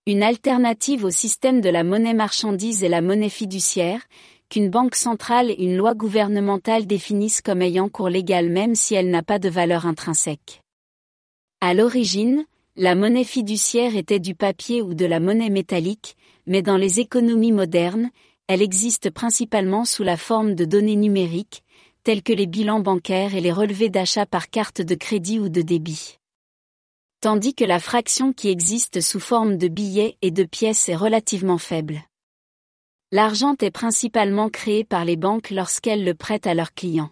Une alternative au système de la monnaie marchandise est la monnaie fiduciaire, qu'une banque centrale et une loi gouvernementale définissent comme ayant cours légal même si elle n'a pas de valeur intrinsèque. À l'origine, la monnaie fiduciaire était du papier ou de la monnaie métallique, mais dans les économies modernes, elle existe principalement sous la forme de données numériques, telles que les bilans bancaires et les relevés d'achat par carte de crédit ou de débit. Tandis que la fraction qui existe sous forme de billets et de pièces est relativement faible. L'argent est principalement créé par les banques lorsqu'elles le prêtent à leurs clients.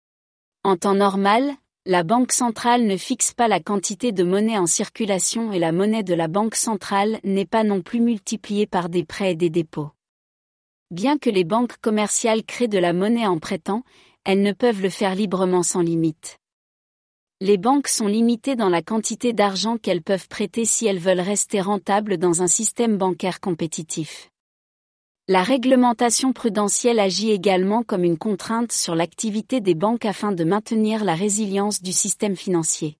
En temps normal, la banque centrale ne fixe pas la quantité de monnaie en circulation et la monnaie de la banque centrale n'est pas non plus multipliée par des prêts et des dépôts. Bien que les banques commerciales créent de la monnaie en prêtant, elles ne peuvent le faire librement sans limite. Les banques sont limitées dans la quantité d'argent qu'elles peuvent prêter si elles veulent rester rentables dans un système bancaire compétitif. La réglementation prudentielle agit également comme une contrainte sur l'activité des banques afin de maintenir la résilience du système financier.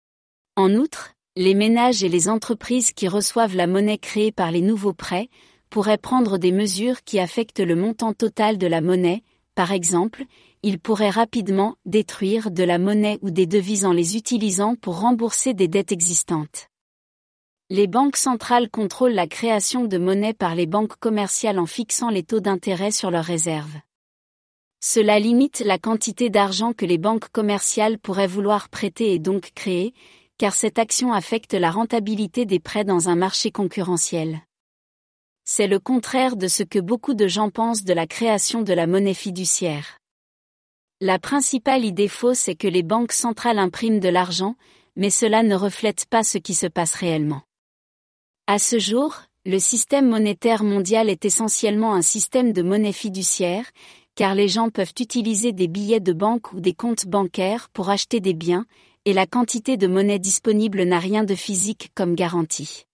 En outre, les ménages et les entreprises qui reçoivent la monnaie créée par les nouveaux prêts pourraient prendre des mesures qui affectent le montant total de la monnaie, par exemple, ils pourraient rapidement détruire de la monnaie ou des devises en les utilisant pour rembourser des dettes existantes. Les banques centrales contrôlent la création de monnaie par les banques commerciales en fixant les taux d'intérêt sur leurs réserves. Cela limite la quantité d'argent que les banques commerciales pourraient vouloir prêter et donc créer, car cette action affecte la rentabilité des prêts dans un marché concurrentiel. C'est le contraire de ce que beaucoup de gens pensent de la création de la monnaie fiduciaire. La principale idée fausse est que les banques centrales impriment de l'argent, mais cela ne reflète pas ce qui se passe réellement. À ce jour, le système monétaire mondial est essentiellement un système de monnaie fiduciaire, car les gens peuvent utiliser des billets de banque ou des comptes bancaires pour acheter des biens, et la quantité de monnaie disponible n'a rien de physique comme garantie.